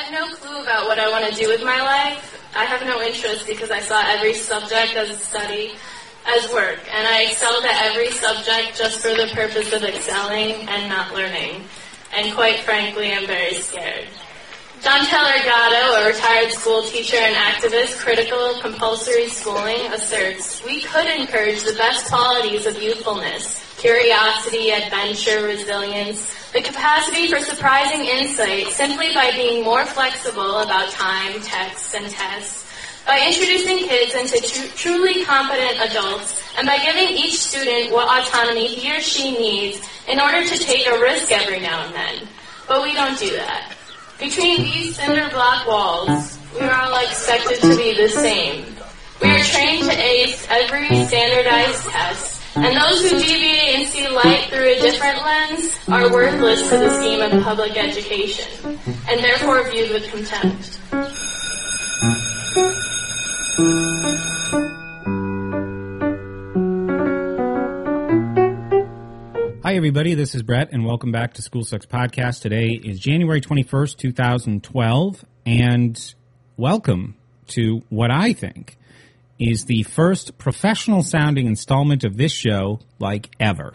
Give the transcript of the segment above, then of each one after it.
have no clue about what I want to do with my life. I have no interest because I saw every subject as a study, as work, and I excelled at every subject just for the purpose of excelling and not learning. And quite frankly, I'm very scared. John Taylor Gatto, a retired school teacher and activist critical of compulsory schooling, asserts, "We could encourage the best qualities of youthfulness, curiosity, adventure, resilience, the capacity for surprising insight simply by being more flexible about time, texts, and tests, by introducing kids into truly competent adults, and by giving each student what autonomy he or she needs in order to take a risk every now and then." But we don't do that. Between these cinder block walls, we are all expected to be the same. We are trained to ace every standardized test, and those who deviate and see light through a different lens are worthless to the scheme of public education, and therefore viewed with contempt. Hi, everybody. This is Brett, and welcome back to School Sucks Podcast. Today is January 21st, 2012, and welcome to what I think is the first professional-sounding installment of this show like ever.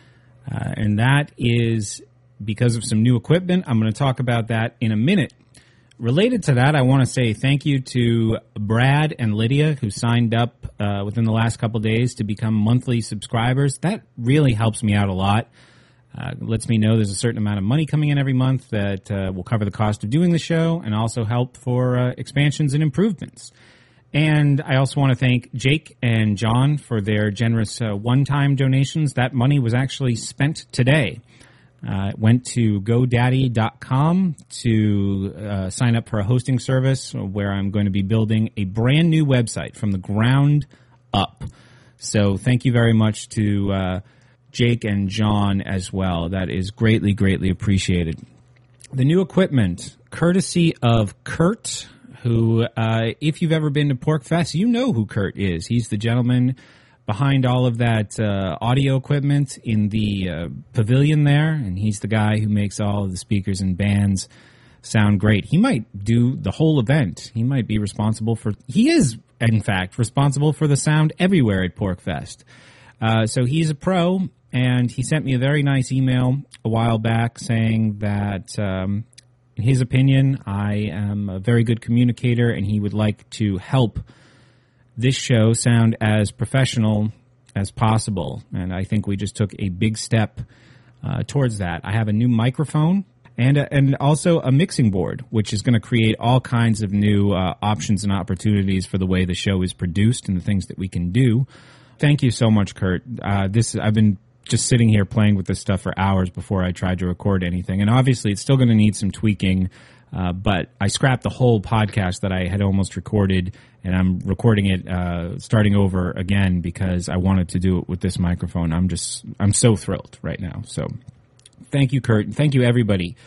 And that is because of some new equipment. I'm going to talk about that in a minute. Related to that, I want to say thank you to Brad and Lydia, who signed up within the last couple days to become monthly subscribers. That really helps me out a lot. Lets me know there's a certain amount of money coming in every month that will cover the cost of doing the show and also help for expansions and improvements. And I also want to thank Jake and John for their generous one-time donations. That money was actually spent today. Went to GoDaddy.com to sign up for a hosting service where I'm going to be building a brand new website from the ground up. So thank you very much to Jake and John as well. That is greatly, greatly appreciated. The new equipment, courtesy of Kurt, who, if you've ever been to PorcFest, you know who Kurt is. He's the gentleman behind all of that audio equipment in the pavilion there, and he's the guy who makes all of the speakers and bands sound great. He might do the whole event. He might be responsible for... He is, in fact, responsible for the sound everywhere at PorcFest. So he's a pro, and he sent me a very nice email a while back saying that, in his opinion, I am a very good communicator, and he would like to help this show sound as professional as possible, and I think we just took a big step towards that. I have a new microphone and also a mixing board, which is going to create all kinds of new options and opportunities for the way the show is produced and the things that we can do. Thank you so much, Kurt. I've been just sitting here playing with this stuff for hours before I tried to record anything, and obviously it's still going to need some tweaking. But I scrapped the whole podcast that I had almost recorded, and I'm recording it starting over again because I wanted to do it with this microphone. I'm so thrilled right now. So thank you, Kurt. And thank you, everybody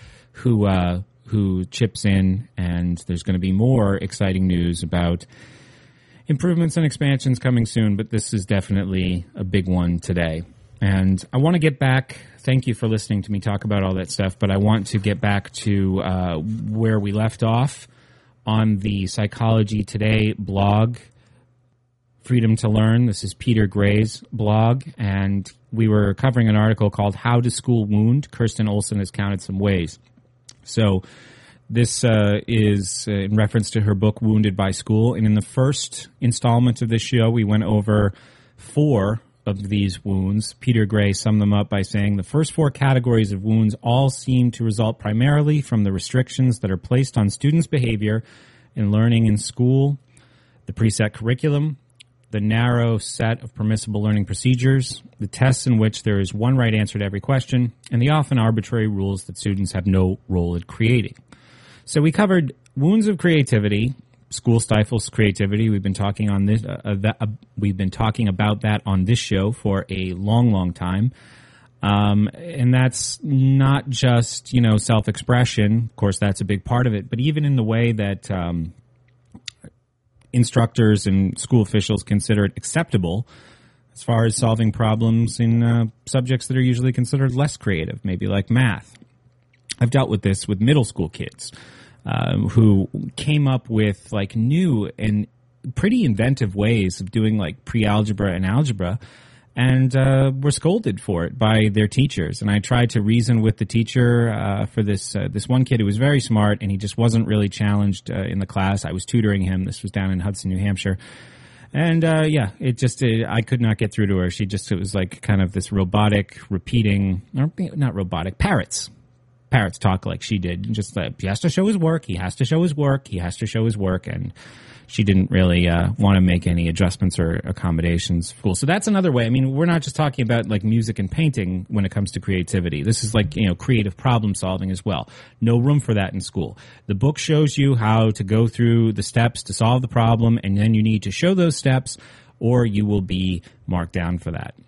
who chips in. And there's going to be more exciting news about improvements and expansions coming soon, but this is definitely a big one today. And I want to get back. Thank you for listening to me talk about all that stuff, but I want to get back to where we left off on the Psychology Today blog, Freedom to Learn. This is Peter Gray's blog, and we were covering an article called How Does School Wound? Kirsten Olson has counted some ways. So this is in reference to her book, Wounded by School, and in the first installment of this show, we went over 4 of these wounds. Peter Gray summed them up by saying the first 4 categories of wounds all seem to result primarily from the restrictions that are placed on students' behavior in learning in school, the preset curriculum, the narrow set of permissible learning procedures, the tests in which there is one right answer to every question, and the often arbitrary rules that students have no role in creating. So we covered wounds of creativity. School stifles creativity. We've been talking on this. We've been talking about that on this show for a long, long time, and that's not just self-expression. Of course, that's a big part of it, but even in the way that instructors and school officials consider it acceptable, as far as solving problems in subjects that are usually considered less creative, maybe like math. I've dealt with this with middle school kids. who came up with like new and pretty inventive ways of doing like pre-algebra and algebra, and were scolded for it by their teachers. And I tried to reason with the teacher for this one kid who was very smart, and he just wasn't really challenged in the class. I was tutoring him. This was down in Hudson, New Hampshire. And I could not get through to her. It was like kind of this robotic repeating, or not robotic, parrots. Parrots talk like she did. Just he has to show his work. He has to show his work. He has to show his work. And she didn't really want to make any adjustments or accommodations. Cool. So that's another way. I mean, we're not just talking about like music and painting when it comes to creativity. This is like, creative problem solving as well. No room for that in school. The book shows you how to go through the steps to solve the problem, and then you need to show those steps or you will be marked down for that.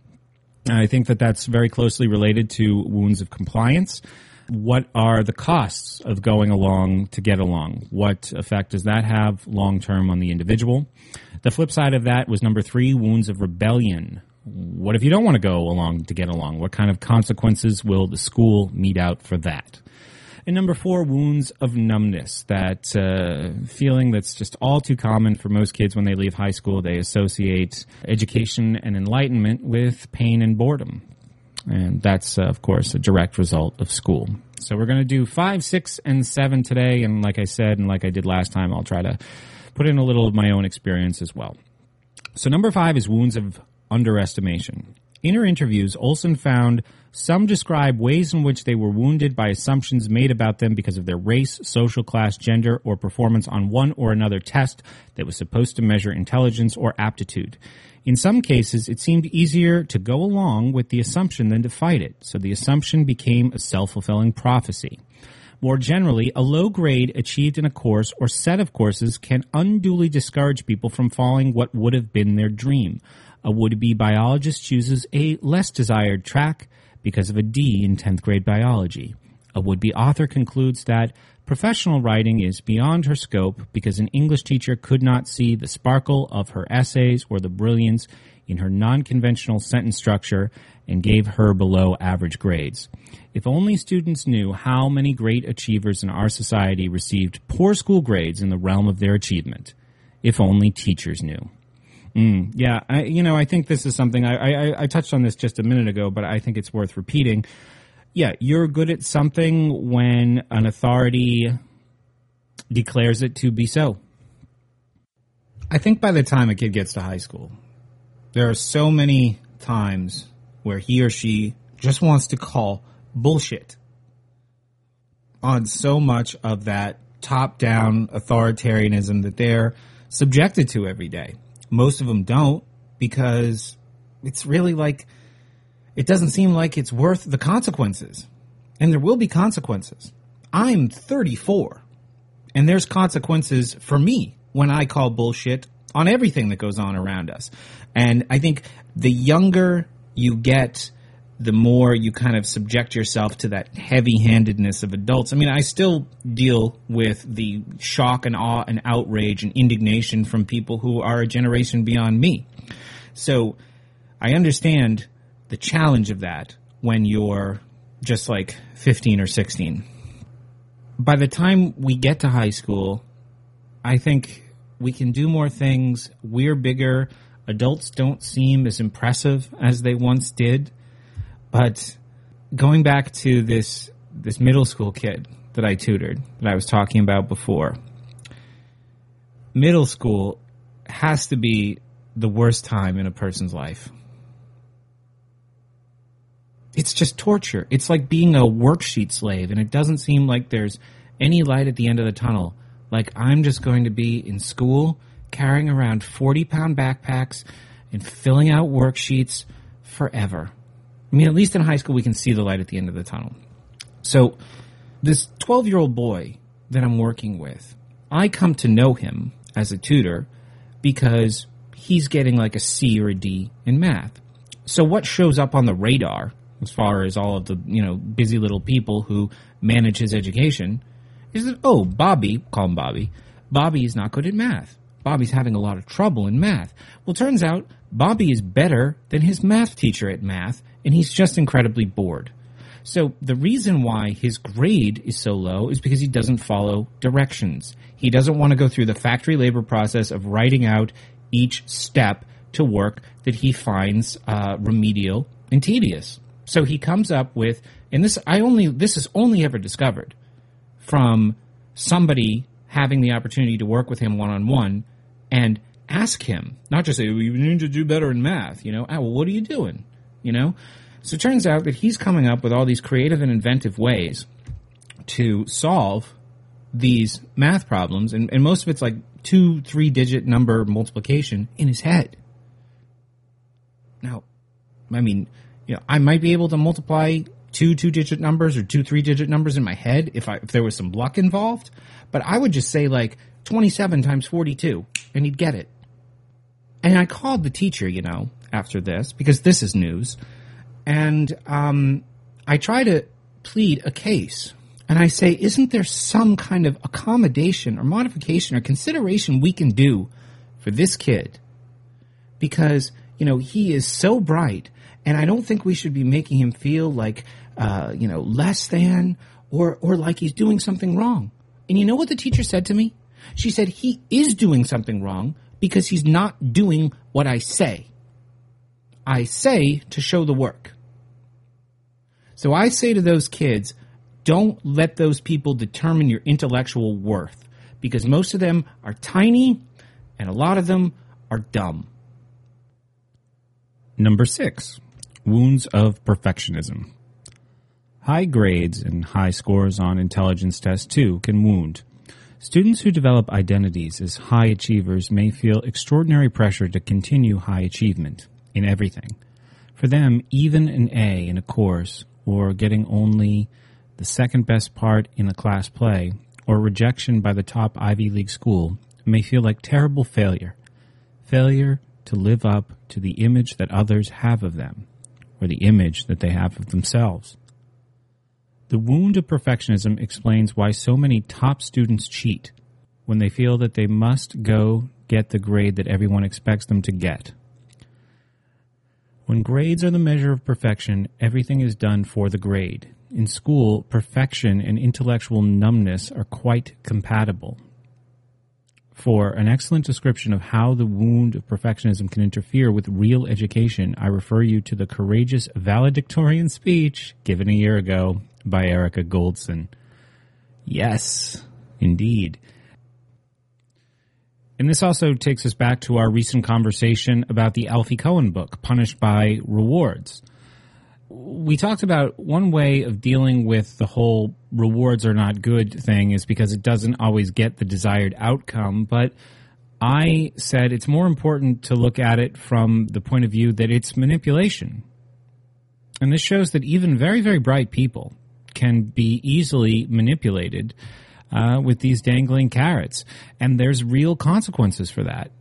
I think that that's very closely related to wounds of compliance. What are the costs of going along to get along? What effect does that have long-term on the individual? The flip side of that was number 3, wounds of rebellion. What if you don't want to go along to get along? What kind of consequences will the school mete out for that? And number 4, wounds of numbness, that feeling that's just all too common for most kids when they leave high school. They associate education and enlightenment with pain and boredom. And that's, of course, a direct result of school. So we're going to do 5, 6, and 7 today. And like I said, and like I did last time, I'll try to put in a little of my own experience as well. So number 5 is wounds of underestimation. In her interviews, Olson found some describe ways in which they were wounded by assumptions made about them because of their race, social class, gender, or performance on one or another test that was supposed to measure intelligence or aptitude. In some cases, it seemed easier to go along with the assumption than to fight it, so the assumption became a self-fulfilling prophecy. More generally, a low grade achieved in a course or set of courses can unduly discourage people from following what would have been their dream. A would-be biologist chooses a less desired track because of a D in 10th grade biology. A would-be author concludes that professional writing is beyond her scope because an English teacher could not see the sparkle of her essays or the brilliance in her non-conventional sentence structure and gave her below average grades. If only students knew how many great achievers in our society received poor school grades in the realm of their achievement. If only teachers knew. I think this is something, I touched on this just a minute ago, but I think it's worth repeating. Yeah, you're good at something when an authority declares it to be so. I think by the time a kid gets to high school, there are so many times where he or she just wants to call bullshit on so much of that top-down authoritarianism that they're subjected to every day. Most of them don't, because it's really like, it doesn't seem like it's worth the consequences. And there will be consequences. I'm 34, and there's consequences for me when I call bullshit on everything that goes on around us. And I think the younger you get, the more you kind of subject yourself to that heavy-handedness of adults. I mean, I still deal with the shock and awe and outrage and indignation from people who are a generation beyond me. So I understand the challenge of that when you're just like 15 or 16. By the time we get to high school, I think we can do more things. We're bigger. Adults don't seem as impressive as they once did. But going back to this middle school kid that I tutored, that I was talking about before, middle school has to be the worst time in a person's life. It's just torture. It's like being a worksheet slave, and it doesn't seem like there's any light at the end of the tunnel. Like, I'm just going to be in school carrying around 40-pound backpacks and filling out worksheets forever. I mean, at least in high school, we can see the light at the end of the tunnel. So this 12-year-old boy that I'm working with, I come to know him as a tutor because he's getting like a C or a D in math. So what shows up on the radar as far as all of the, busy little people who manage his education is that, oh, Bobby, call him Bobby, Bobby is not good at math. Bobby's having a lot of trouble in math. Well, turns out Bobby is better than his math teacher at math, and he's just incredibly bored. So the reason why his grade is so low is because he doesn't follow directions. He doesn't want to go through the factory labor process of writing out each step to work that he finds remedial and tedious. So he comes up with, and this is only ever discovered from somebody having the opportunity to work with him one-on-one and ask him, not just say, well, you need to do better in math, you know, well, what are you doing, you know? So it turns out that he's coming up with all these creative and inventive ways to solve these math problems, and most of it's like 2-3-digit number multiplication in his head. Now, I mean, you know, I might be able to multiply 2-digit numbers or 2-3-digit numbers in my head if there was some luck involved, but I would just say like 27 times 42, and he'd get it. And I called the teacher, you know, after this, because this is news, and I try to plead a case. And I say, isn't there some kind of accommodation or modification or consideration we can do for this kid? Because, you know, he is so bright, and I don't think we should be making him feel like, you know, less than or like he's doing something wrong. And you know what the teacher said to me? She said, he is doing something wrong because he's not doing what I say. I say to show the work. So I say to those kids, don't let those people determine your intellectual worth, because most of them are tiny and a lot of them are dumb. Number 6, wounds of perfectionism. High grades and high scores on intelligence tests, too, can wound. Students who develop identities as high achievers may feel extraordinary pressure to continue high achievement in everything. For them, even an A in a course or getting only the second best part in a class play or rejection by the top Ivy League school may feel like terrible failure. Failure to live up to the image that others have of them or the image that they have of themselves. The wound of perfectionism explains why so many top students cheat when they feel that they must go get the grade that everyone expects them to get. When grades are the measure of perfection, everything is done for the grade. In school, perfection and intellectual numbness are quite compatible. For an excellent description of how the wound of perfectionism can interfere with real education, I refer you to the courageous valedictorian speech given a year ago by Erica Goldson. Yes, indeed. And this also takes us back to our recent conversation about the Alfie Cohen book, Punished by Rewards. We talked about one way of dealing with the whole rewards are not good thing is because it doesn't always get the desired outcome, but I said it's more important to look at it from the point of view that it's manipulation. And this shows that even very, very bright people can be easily manipulated with these dangling carrots. And there's real consequences for that.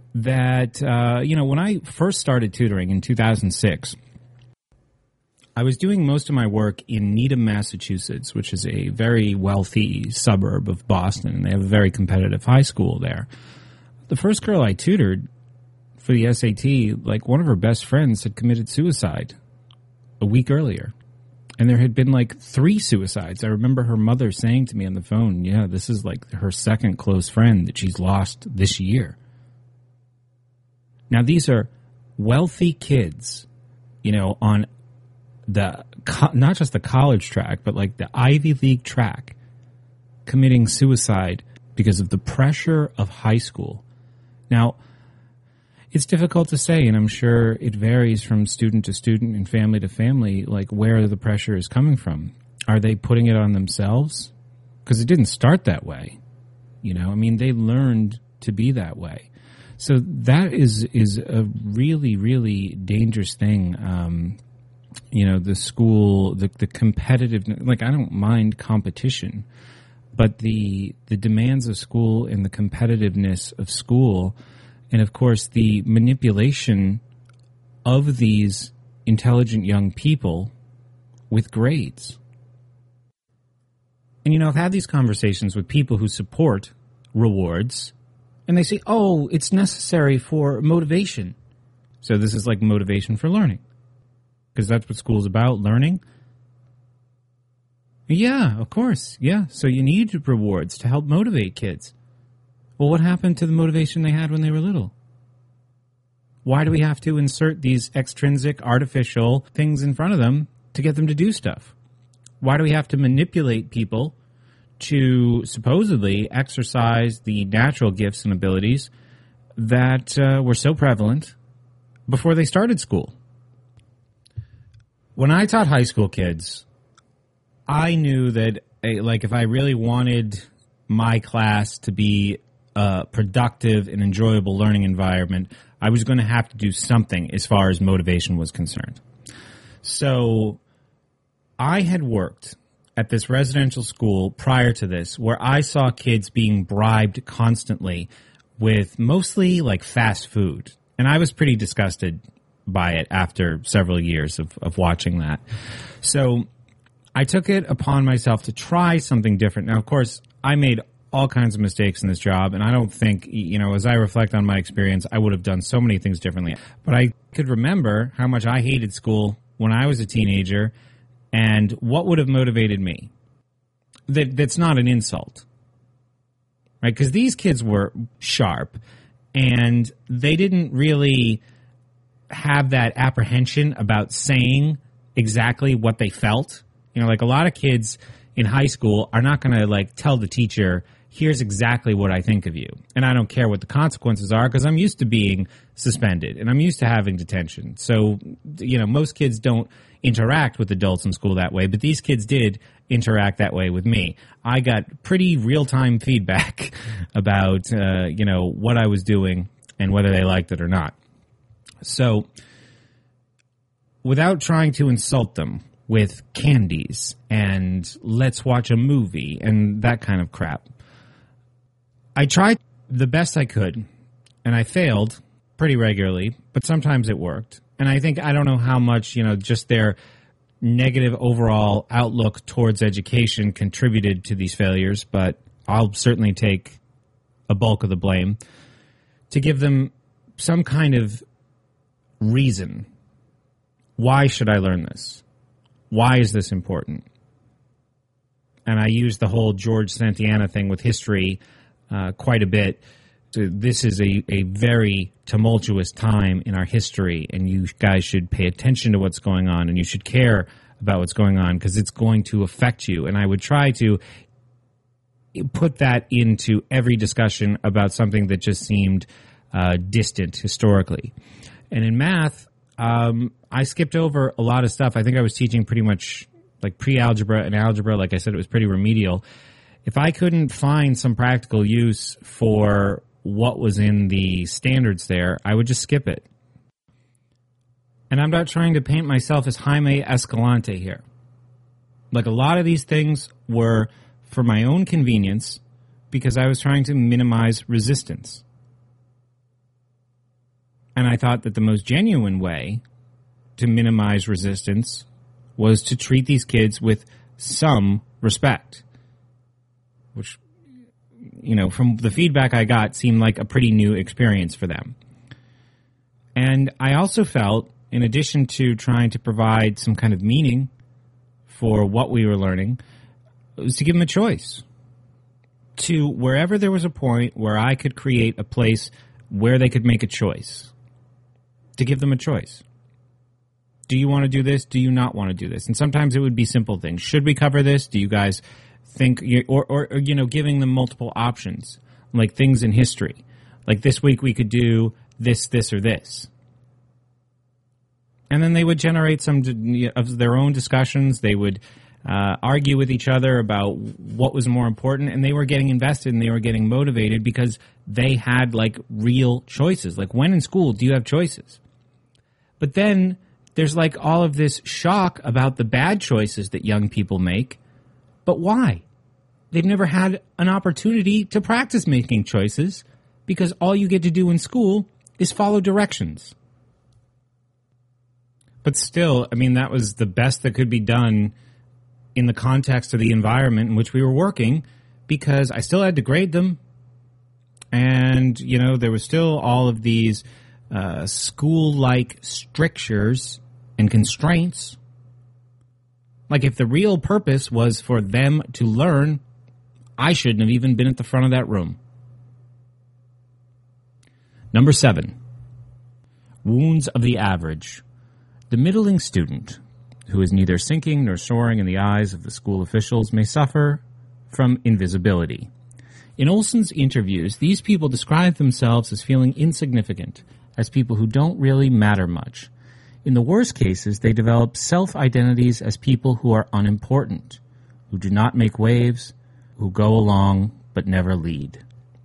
When I first started tutoring in 2006, I was doing most of my work in Needham, Massachusetts, which is a very wealthy suburb of Boston, and they have a very competitive high school there. The first girl I tutored for the SAT, like one of her best friends had committed suicide a week earlier. And there had been like 3 suicides. I remember her mother saying to me on the phone, yeah, this is like her second close friend that she's lost this year. Now, these are wealthy kids, you know, on the not just the college track, but like the Ivy League track, committing suicide because of the pressure of high school. Now, it's difficult to say, and I'm sure it varies from student to student and family to family, like where the pressure is coming from. Are they putting it on themselves? Because it didn't start that way. You know, I mean, they learned to be that way. So that is a really, really dangerous thing. The school, the competitive, like I don't mind competition, but the demands of school and the competitiveness of school, and of course the manipulation of these intelligent young people with grades. And I've had these conversations with people who support rewards, and they say, oh, it's necessary for motivation. So this is like motivation for learning, because that's what school's about, learning. Yeah, of course. Yeah. So you need rewards to help motivate kids. Well, what happened to the motivation they had when they were little? Why do we have to insert these extrinsic, artificial things in front of them to get them to do stuff? Why do we have to manipulate people to supposedly exercise the natural gifts and abilities that were so prevalent before they started school? When I taught high school kids, I knew that, if I really wanted my class to be a productive and enjoyable learning environment, I was going to have to do something as far as motivation was concerned. So I had worked at this residential school prior to this where I saw kids being bribed constantly with mostly like fast food. And I was pretty disgusted by it after several years of watching that. So I took it upon myself to try something different. Now, of course, I made all kinds of mistakes in this job, and I don't think, as I reflect on my experience, I would have done so many things differently. But I could remember how much I hated school when I was a teenager, and what would have motivated me. That's not an insult, right? Because these kids were sharp, and they didn't really have that apprehension about saying exactly what they felt. Like a lot of kids in high school are not going to tell the teacher, here's exactly what I think of you. And I don't care what the consequences are because I'm used to being suspended and I'm used to having detention. So, most kids don't interact with adults in school that way, but these kids did interact that way with me. I got pretty real-time feedback about, what I was doing and whether they liked it or not. So, without trying to insult them with candies and let's watch a movie and that kind of crap, I tried the best I could, and I failed pretty regularly, but sometimes it worked. And I don't know how much, just their negative overall outlook towards education contributed to these failures, but I'll certainly take a bulk of the blame to give them some kind of reason. Why should I learn this? Why is this important? And I use the whole George Santayana thing with history quite a bit. So this is a very tumultuous time in our history, and you guys should pay attention to what's going on, and you should care about what's going on because it's going to affect you. And I would try to put that into every discussion about something that just seemed distant historically. And in math, I skipped over a lot of stuff. I think I was teaching pretty much like pre-algebra and algebra. Like I said, it was pretty remedial. If I couldn't find some practical use for what was in the standards there, I would just skip it. And I'm not trying to paint myself as Jaime Escalante here. Like a lot of these things were for my own convenience because I was trying to minimize resistance. And I thought that the most genuine way to minimize resistance was to treat these kids with some respect, which, from the feedback I got, seemed like a pretty new experience for them. And I also felt, in addition to trying to provide some kind of meaning for what we were learning, was to give them a choice. To wherever there was a point where I could create a place where they could make a choice. To give them a choice. Do you want to do this? Do you not want to do this? And sometimes it would be simple things. Should we cover this? Do you guys think, or giving them multiple options, like things in history. Like this week we could do this, or this. And then they would generate some of their own discussions. They would argue with each other about what was more important, and they were getting invested and they were getting motivated because they had like real choices. Like when in school do you have choices? But then there's like all of this shock about the bad choices that young people make. But why? They've never had an opportunity to practice making choices because all you get to do in school is follow directions. But still, I mean, that was the best that could be done in the context of the environment in which we were working because I still had to grade them. And, there was still all of these school-like strictures and constraints. Like, if the real purpose was for them to learn, I shouldn't have even been at the front of that room. Number 7, wounds of the average. The middling student, who is neither sinking nor soaring in the eyes of the school officials, may suffer from invisibility. In Olson's interviews, these people describe themselves as feeling insignificant, as people who don't really matter much. In the worst cases, they develop self-identities as people who are unimportant, who do not make waves, who go along but never lead.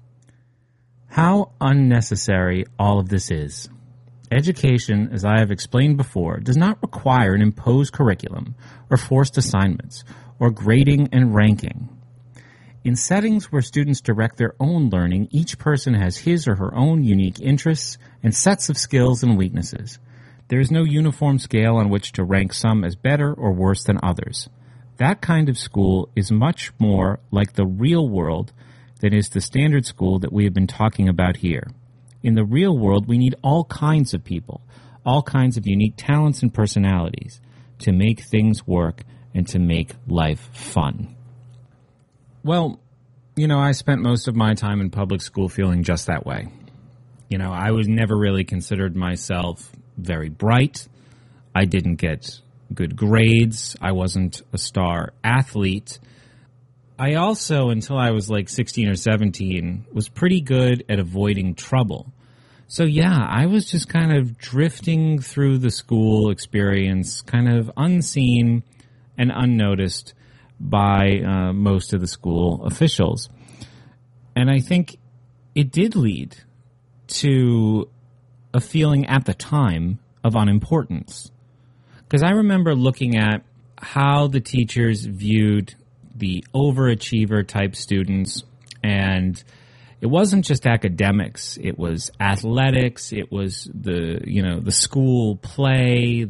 How unnecessary all of this is. Education, as I have explained before, does not require an imposed curriculum or forced assignments or grading and ranking. In settings where students direct their own learning, each person has his or her own unique interests and sets of skills and weaknesses. There is no uniform scale on which to rank some as better or worse than others. That kind of school is much more like the real world than is the standard school that we have been talking about here. In the real world, we need all kinds of people, all kinds of unique talents and personalities to make things work and to make life fun. Well, I spent most of my time in public school feeling just that way. I was never really considered myself very bright. I didn't get good grades. I wasn't a star athlete. I also, until I was like 16 or 17, was pretty good at avoiding trouble. So yeah, I was just kind of drifting through the school experience, kind of unseen and unnoticed by most of the school officials. And I think it did lead to a feeling at the time of unimportance. Because I remember looking at how the teachers viewed the overachiever type students, and it wasn't just academics, it was athletics, it was the school play.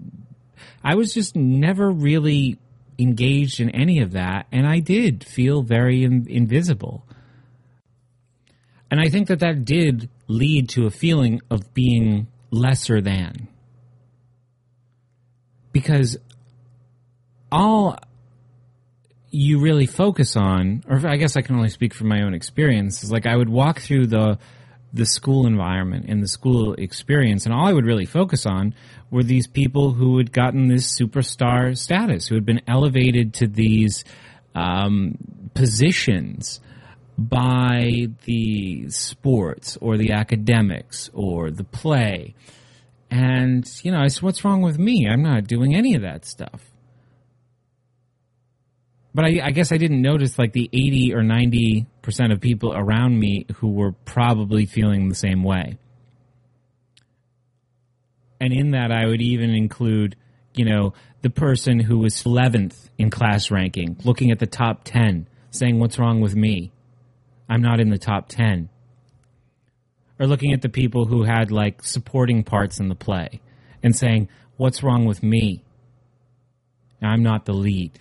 I was just never really engaged in any of that, and I did feel very invisible. And I think that did lead to a feeling of being lesser than. Because all you really focus on, or I guess I can only speak from my own experience, is like I would walk through the school environment and the school experience, and all I would really focus on were these people who had gotten this superstar status, who had been elevated to these positions by the sports or the academics or the play. And, I said, what's wrong with me? I'm not doing any of that stuff. But I guess I didn't notice like the 80 or 90% of people around me who were probably feeling the same way. And in that, I would even include, the person who was 11th in class ranking, looking at the top 10, saying, what's wrong with me? I'm not in the top 10. Or looking at the people who had like supporting parts in the play and saying, what's wrong with me? I'm not the lead.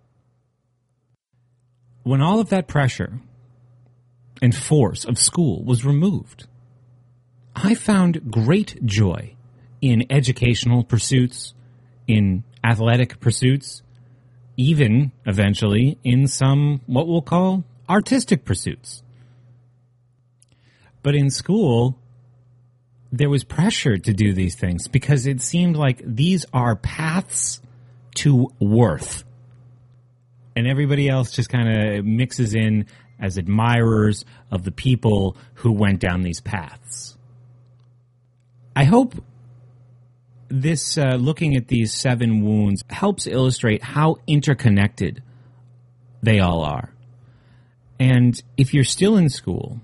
When all of that pressure and force of school was removed, I found great joy in educational pursuits, in athletic pursuits, even eventually in some what we'll call artistic pursuits. But in school, there was pressure to do these things because it seemed like these are paths to worth. And everybody else just kind of mixes in as admirers of the people who went down these paths. I hope this looking at these 7 wounds helps illustrate how interconnected they all are. And if you're still in school,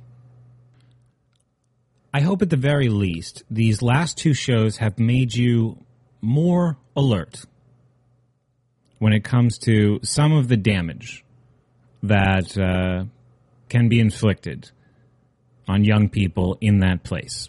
I hope at the very least these last 2 shows have made you more alert when it comes to some of the damage that can be inflicted on young people in that place.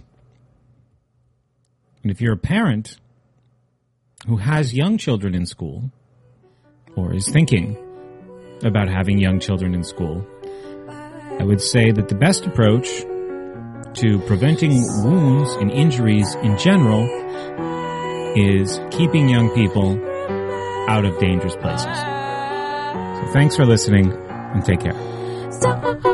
And if you're a parent who has young children in school, or is thinking about having young children in school, I would say that the best approach to preventing wounds and injuries in general is keeping young people out of dangerous places. So thanks for listening, and take care.